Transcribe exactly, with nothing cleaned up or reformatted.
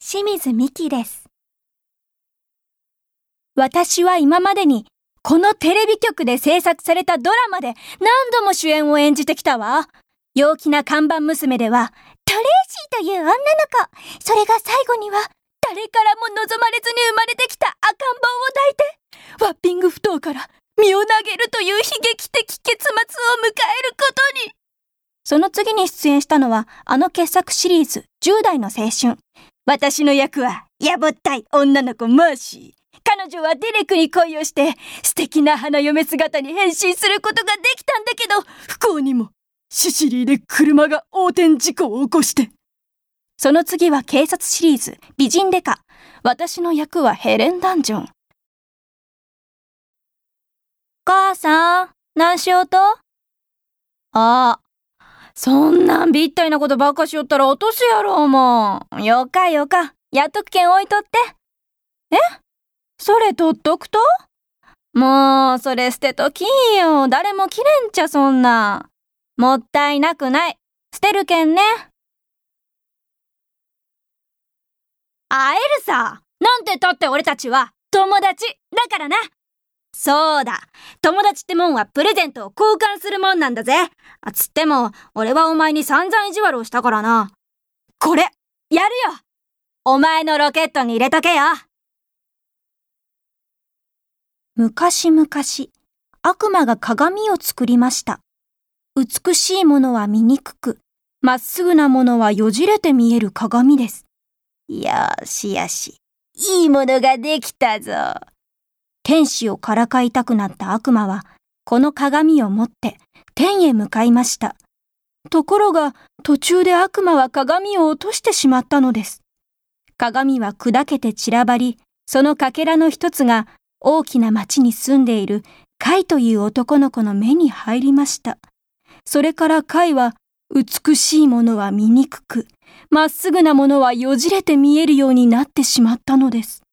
清水美希です。私は今までにこのテレビ局で制作されたドラマで何度も主演を演じてきたわ。陽気な看板娘ではトレイシーという女の子。それが最後には誰からも望まれずに生まれてきた赤ん坊を抱いてワッピング不当から身を投げるという悲劇的結末を迎えることに。その次に出演したのはあの傑作シリーズじゅう代の青春。私の役はやぼったい女の子マーシー。彼女はデレクに恋をして素敵な花嫁姿に変身することができたんだけど、不幸にもシシリーで車が横転事故を起こして。その次は警察シリーズ美人デカ。私の役はヘレン・ダンジョン。母さん、何しようと？ああ、そんなんびったいなことばっかしよったら落とすやろ、もう。よかよか、やっとくけん置いとって。え？それ取っとくと？もう、それ捨てときんよ。誰も着れんちゃ、そんな。もったいなくない。捨てるけんね。会えるさ。なんてったって俺たちは友達だからな。そうだ。友達ってもんはプレゼントを交換するもんなんだぜ。あつっても、俺はお前に散々意地悪をしたからな。これ、やるよ。お前のロケットに入れとけよ。昔々、悪魔が鏡を作りました。美しいものは醜く、まっすぐなものはよじれて見える鏡です。よしよし、いいものができたぞ。天使をからかいたくなった悪魔は、この鏡を持って天へ向かいました。ところが、途中で悪魔は鏡を落としてしまったのです。鏡は砕けて散らばり、そのかけらの一つが大きな町に住んでいるカイという男の子の目に入りました。それからカイは、美しいものは醜く、まっすぐなものはよじれて見えるようになってしまったのです。